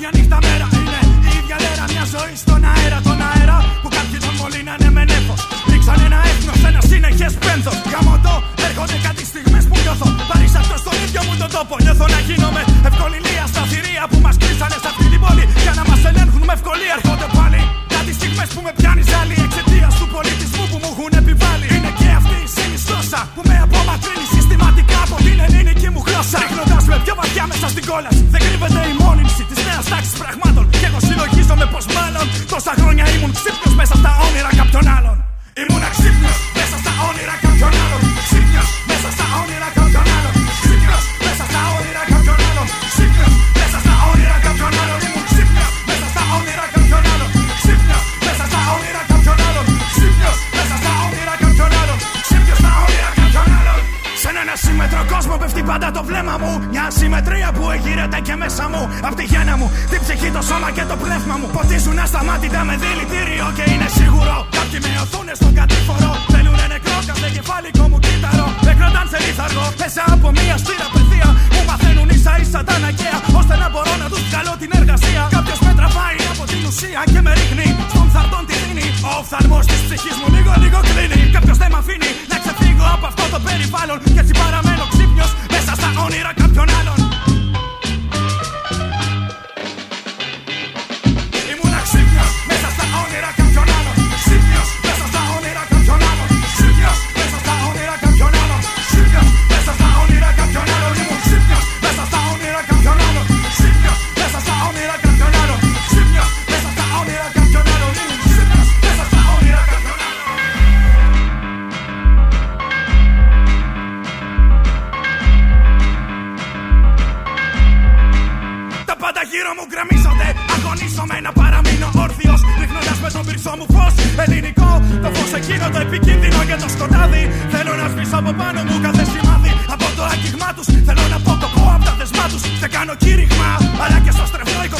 ίδια νύχτα μέρα. Είναι η ίδια λέρα, μια ζωή στον αέρα. Τον αέρα που κάποιοι τον μολύνανε με νέφος. Ρίξαν ένα έθνος, ένα συνεχές πένθος. Γαμώτο, έρχονται κάτι στιγμές που νιώθω. Παρήσαυτο στον ίδιο μου τον τόπο. Νιώθω να γίνομαι ευκοληλία στα θηρία που μας κλείσανε σε αυτή την πόλη. Για να μας ελέγχουν με ευκολία έρχονται πάλι. Κάτι στιγμές που με πιάνει ζάλι εξαιτίας του πολιτισμού που μου έχουν επιβάλει. Είναι και αυτή η συνιστόσα που με απομακρύνει συστηματικά από την ελληνική μου γλώσσα. Ρίχνοντας με πιο βαθιά μέσα στην κόλαση. Δεν κρύβεται η μόλυνση της νέας τάξης πραγμάτων. Και εγώ συλλογίζομαι πως μάλλον τόσα χρόνια ήμουν ξύπνιος μέσα στα όνειρα κάποιων άλλων. Ήμουν ξύπνιος μέσα στα όνειρα κάποιων άλλων. Ξύπνιος μέσα στα όνειρα κάποιων άλλων. Ξύπνιος μέσα στα όνειρα κάποιων άλλων. Ξύπνιος μέσα στα όνειρα κάποιων άλλων. Ήμουν ξύπνιος μέσα στα όνειρα κάποιων άλλων. Ξύπνιος μέσα στα όνειρα κάποιων άλλων. Ξύπνιος μέσα στα όνειρα κάποιων άλλων. Ξύπνιος στα όνειρα κάποιων άλλων. Σε έναν ασύμμετρο κόσμο πέφτει πάντα το βλέμμα μου. Μια ασυμμετρία που εγείρεται και μέσα μου. Απ' τη γέννα μου, την ψυχή, το σώμα και το πνεύμα μου. Ποτίζουν ασταμάτητα με δηλητήριο και είναι σίγουρο. Κάποιοι με οθούνες στον κατήφορο. Θέλουνε νεκρό κάθε κεφάλικο μου κύτταρο. Με κρατάν σε λίθαργο μέσα από μια στήρα παιδεία. Μου μαθαίνουν ίσα ίσα τα αναγκαία. Ώστε να μπορώ να τους βγάλω την εργασία. Κάποιος με τραβάει από την ουσία και με ρίχνει στον θαρτόν τη δίνει. Ο οφθαλμός της ψυχής μου λίγο κλείνει. Κάποιος δεν μ' αφήνει να ξεφύγω από αυτό το περιβάλλον. Και έτσι παραμένω ξύπνιος μέσα στα όνειρα κάποιων άλλων. Ήμουνα ξύπνιος μέσα στα όνειρα κάποιων άλλων. Ξύπνιος μέσα στα όνειρα κάποιων άλλων. Ξύπνιος μέσα στα όνειρα κάποιων άλλων. Ξύπνιος μέσα στα όνειρα κάποιων άλλων. Ήμουν ξύπνιος μέσα στα όνειρα κάποιων άλλων. Ξύπνιος μέσα στα όνειρα κάποιων άλλων. Ξύπνιος μέσα στα όνειρα κάποιων άλλων. Ήμουν ξύπνιος μέσα στα όνειρα κάποιων άλλων. Τα πάντα γύρω μου γκρεμίζονται. Αγωνίζομαι να παραμείνω όρθιος. Ρίχνοντας με τον πυρσό μου φως ελληνικό. Το φως εκείνο το επικίνδυνο για το σκοτάδι. Θέλω να σβήσω από πάνω μου κάθε σημάδι. Από το άγγιγμά τους θέλω να αποκοπώ από τα δεσμά τους. Δεν κάνω κήρυγμα, αλλά και στο στρεβλό